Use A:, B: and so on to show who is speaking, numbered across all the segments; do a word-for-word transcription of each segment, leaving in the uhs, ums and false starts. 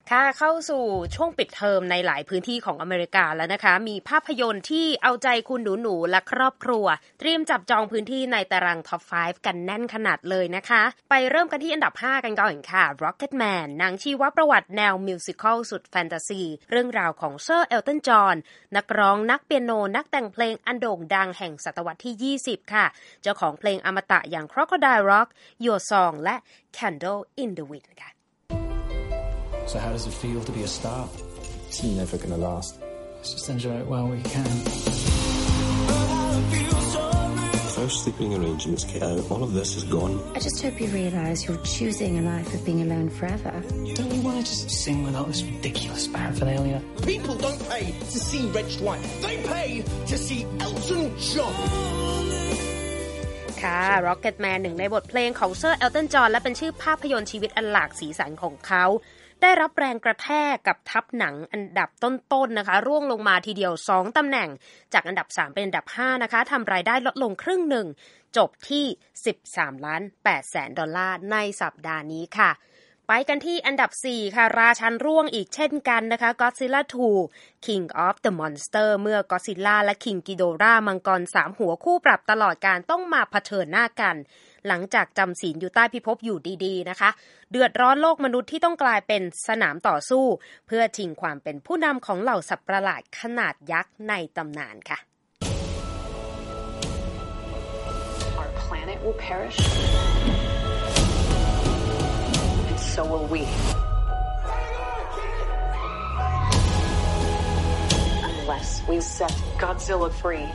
A: ค่ะเข้าสู่ช่วงปิดเทอมในหลายพื้นที่ของอเมริกาแล้วนะคะมีภาพยนตร์ที่เอาใจคุณหนูๆและครอบครัวเตรียมจับจองพื้นที่ในตารางท็อปห้ากันแน่นขนาดเลยนะคะไปเริ่มกันที่อันดับห้ากันก่อนค่ะ Rocketman หนังชีวประวัติแนวมิวสิคัลสุดแฟนตาซีเรื่องราวของเซอร์เอลตันจอห์นนักร้องนักเปียโนนักแต่งเพลงอันโด่งดังแห่งศตวรรษที่ยี่สิบค่ะเจ้าของเพลงอมตะอย่าง Crocodile Rock Your Song และ Candle in the Wind ค่ะ
B: So how does it feel to be a star?
C: It's never gonna last.
B: Let's just enjoy it while we can.
C: Those sleeping arrangements, Kiddo, all of this is gone.
D: I just hope you realise you're choosing a life of being alone forever.
B: Don't we want to just sing without this ridiculous paraphernalia?
E: People don't pay to see Reg White. They pay to see Elton John.
A: ค่ะ Rocketman หนึ่งในบทเพลงของเซอร์เอลตันจอห์นและเป็นชื่อภาพยนตร์ชีวิตอันหลากสีสันของเขาได้รับแรงกระแทกกับทัพหนังอันดับต้นๆนะคะร่วงลงมาทีเดียวสองตำแหน่งจากอันดับสามเป็นอันดับห้านะคะทำรายได้ลดลงครึ่งหนึ่งจบที่สิบสามล้านแปดแสนดอลลาร์ในสัปดาห์นี้ค่ะไปกันที่อันดับสี่ค่ะราชันร่วงอีกเช่นกันนะคะ Godzilla ทู King of the Monster เมื่อ Godzilla และ King Ghidorah มังกรสามหัวคู่ปรับตลอดการต้องมาเผชิญหน้ากันหลังจากจำศีลอยู่ใต้พิภพอยู่ดีๆนะคะเดือดร้อนโลกมนุษย์ที่ต้องกลายเป็นสนามต่อสู้เพื่อชิงความเป็นผู้นำของเหล่าสัตว์ประหลาดขนาดยักษ์ในตำนานค่ะ
F: Our planet will perish and so will we unless we set Godzilla free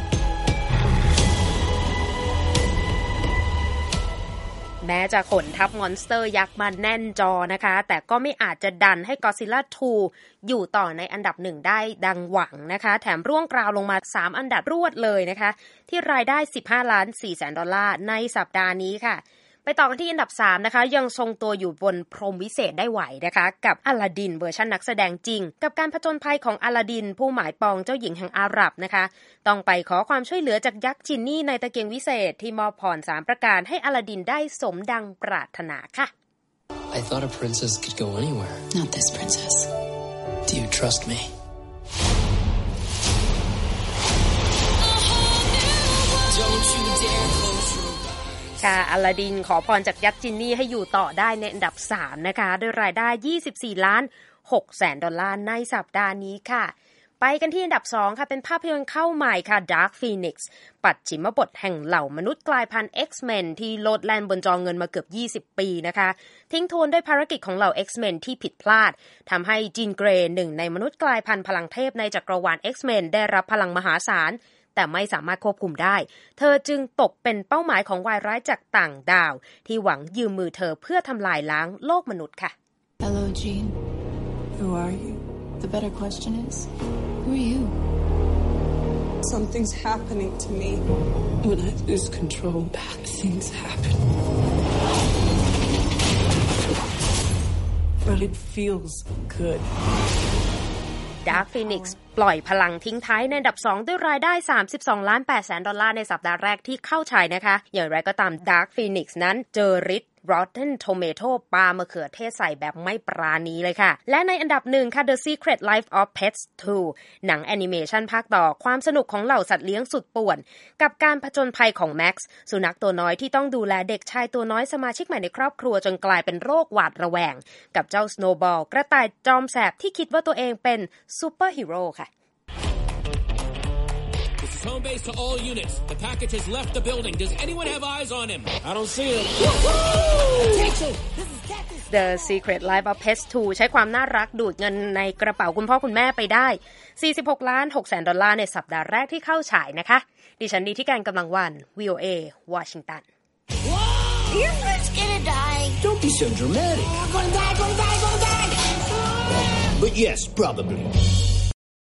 A: แม้จะขนทัพมอนสเตอร์ยักษ์มาแน่นจอนะคะแต่ก็ไม่อาจจะดันให้ Godzilla ทูอยู่ต่อในอันดับหนึ่งได้ดังหวังนะคะแถมร่วงกราวลงมาสามอันดับรวดเลยนะคะที่รายได้สิบห้าล้านสี่แสนดอลลาร์ในสัปดาห์นี้ค่ะไปต่อกันที่อันดับสามนะคะยังทรงตัวอยู่บนพรหมวิเศษได้ไหวนะคะกับอลาดินเวอร์ชันนักแสดงจริงกับการผจญภัยของอลาดินผู้หมายปองเจ้าหญิงแห่งอาหรับนะคะต้องไปขอความช่วยเหลือจากยักษ์จินนี่ในตะเกียงวิเศษที่มอบพรสามประการให้อลาดินได้สมดังปรารถนาค่ะ
G: I thought a princess could go anywhere.
D: Not this princess.
G: Do you trust me?
A: ค่ะอลาดินขอพรจากยักษ์จินนี่ให้อยู่ต่อได้ในอันดับสามนะคะด้วยรายได้ยี่สิบสี่ล้านหกแสนดอลลาร์ในสัปดาห์นี้ค่ะไปกันที่อันดับสองค่ะเป็นภาพยนตร์เข้าใหม่ค่ะ Dark Phoenix ปัจฉิมบทแห่งเหล่ามนุษย์กลายพันธุ์ X-Men ที่โลดแล่นบนจอเงินมาเกือบยี่สิบปีนะคะทิ้งทวนด้วยภารกิจของเหล่า X-Men ที่ผิดพลาดทำให้จีนเกรย์หนึ่งในมนุษย์กลายพันธุ์พลังเทพในจักรวาล X-Men ได้รับพลังมหาศาลแต่ไม่สามารถควบคุมได้เธอจึงตกเป็นเป้าหมายของวายร้ายจากต่างดาวที่หวังยืมมือเธอเพื่อทำลายล้างโลกมนุษย์ค่ะ
D: Hello, Jean.
H: Who are you?
D: The better question is, who are you?
H: Something's happening to me. When I lose control, bad things happen. But it feels good.
A: Dark Phoenix ปล่อยพลังทิ้งท้ายในอันดับสองด้วยรายได้สามสิบสองล้านแปดแสนดอลลาร์ในสัปดาห์แรกที่เข้าฉายนะคะอย่างไรก็ตาม Dark Phoenix นั้นเจอฤทธิ์ Rotten Tomato ปา มะเขือเทศใส่แบบไม่ปราณีเลยค่ะและในอันดับหนึ่งค่ะ The Secret Life of Pets ทู หนังแอนิเมชันภาคต่อความสนุกของเหล่าสัตว์เลี้ยงสุดป่วนกับการผจญภัยของ Max สุนัขตัวน้อยที่ต้องดูแลเด็กชายตัวน้อยสมาชิกใหม่ในครอบครัวจนกลายเป็นโรคหวาดระแวงกับเจ้า Snowball กระต่ายจอมแสบที่คิดว่าตัวเองเป็นซูเปอร์ฮีโร่ค่ะ
I: Home base to all units. The package has left the building. Does anyone have eyes on him?
B: I don't see him.
A: The Secret Life of Pets ทู ใช้ความน่ารักดูดเงินในกระเป๋าคุณพ่อคุณแม่ไปได้สี่สิบหกล้านหกแสนดอลลาร์ในสัปดาห์แรกที่เข้าฉายนะคะดิฉันดีที่การกำลังวัน วี โอ เอ Washington.
J: Your friend's gonna die.
E: Don't be so dramatic.
J: I'm gonna die, gonna die, gonna die.
E: But yes, probably.